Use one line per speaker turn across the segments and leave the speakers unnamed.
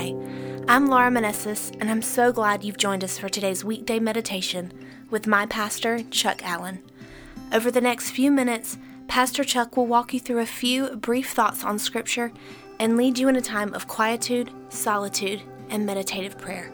Hi, I'm Laura Manessis, and I'm so glad you've joined us for today's weekday meditation with my pastor, Chuck Allen. Over the next few minutes, Pastor Chuck will walk you through a few brief thoughts on Scripture and lead you in a time of quietude, solitude, and meditative prayer.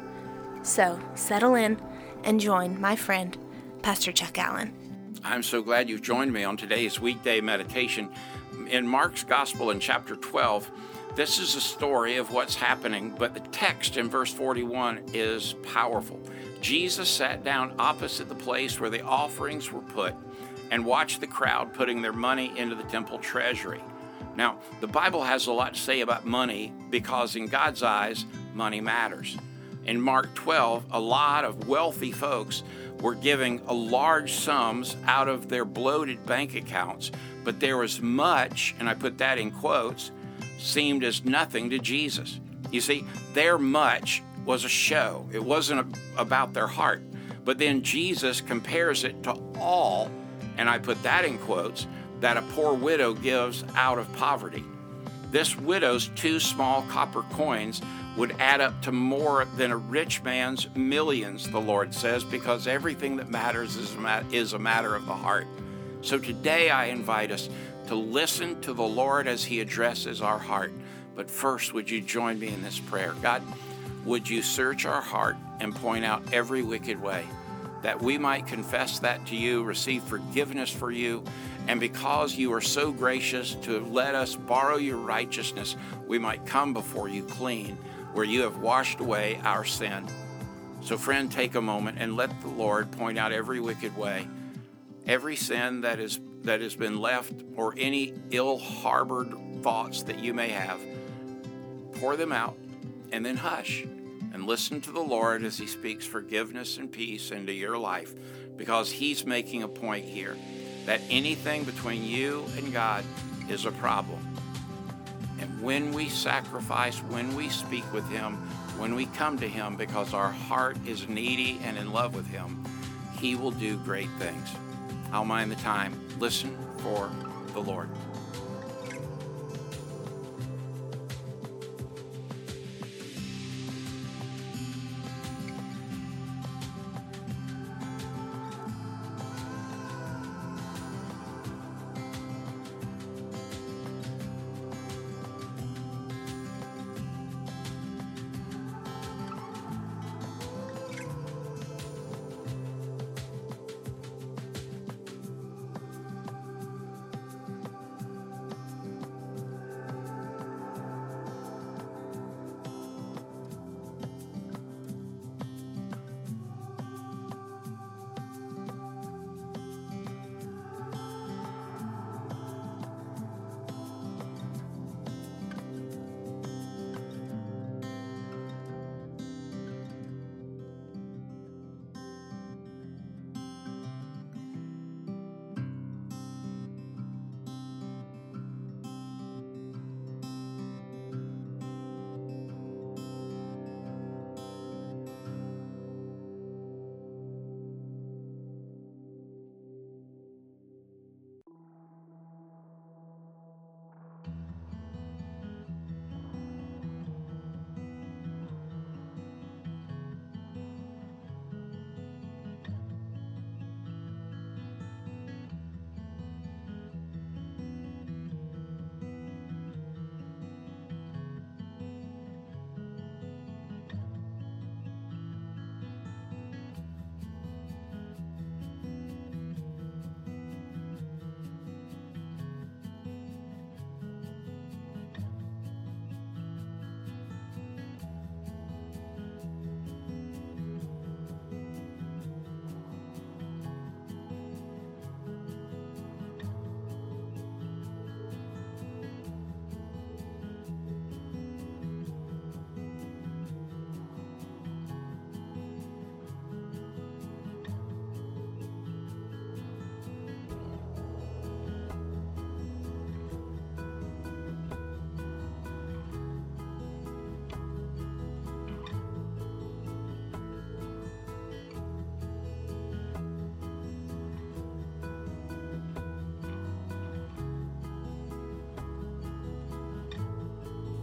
So, settle in and join my friend, Pastor Chuck Allen.
I'm so glad you've joined me on today's weekday meditation. In Mark's Gospel in chapter 12, this is a story of what's happening, but the text in verse 41 is powerful. Jesus sat down opposite the place where the offerings were put and watched the crowd putting their money into the temple treasury. Now, the Bible has a lot to say about money because in God's eyes, money matters. In Mark 12, a lot of wealthy folks were giving large sums out of their bloated bank accounts, but there was much, and I put that in quotes, seemed as nothing to Jesus. You see, their much was a show. It wasn't about their heart. But then Jesus compares it to all, and I put that in quotes, that a poor widow gives out of poverty. This widow's 2 small copper coins would add up to more than a rich man's millions, the Lord says, because everything that matters is a matter of the heart. So today I invite us to listen to the Lord as He addresses our heart. But first, would you join me in this prayer? God, would you search our heart and point out every wicked way, that we might confess that to you, receive forgiveness for you, and because you are so gracious to let us borrow your righteousness, we might come before you clean, where you have washed away our sin. So friend, take a moment and let the Lord point out every wicked way, every sin that has been left, or any ill-harbored thoughts that you may have. Pour them out and then hush and listen to the Lord as He speaks forgiveness and peace into your life, because He's making a point here that anything between you and God is a problem. And when we sacrifice, when we speak with Him, when we come to Him because our heart is needy and in love with Him, He will do great things. I'll mind the time. Listen for the Lord.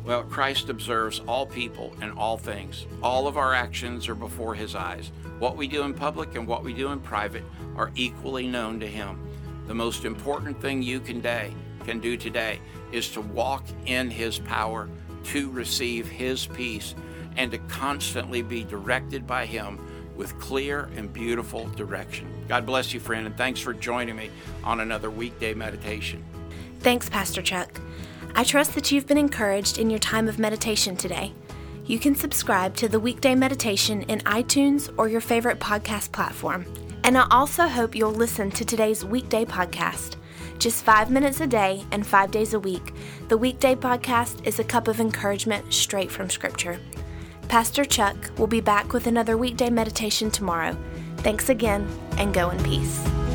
Well, Christ observes all people and all things. All of our actions are before his eyes. What we do in public and what we do in private are equally known to him. The most important thing you can do today is to walk in his power, to receive his peace, and to constantly be directed by him with clear and beautiful direction. God bless you, friend, and thanks for joining me on another weekday meditation.
Thanks, Pastor Chuck. I trust that you've been encouraged in your time of meditation today. You can subscribe to the Weekday Meditation in iTunes or your favorite podcast platform. And I also hope you'll listen to today's weekday podcast. Just 5 minutes a day and 5 days a week, the weekday podcast is a cup of encouragement straight from Scripture. Pastor Chuck will be back with another weekday meditation tomorrow. Thanks again, and go in peace.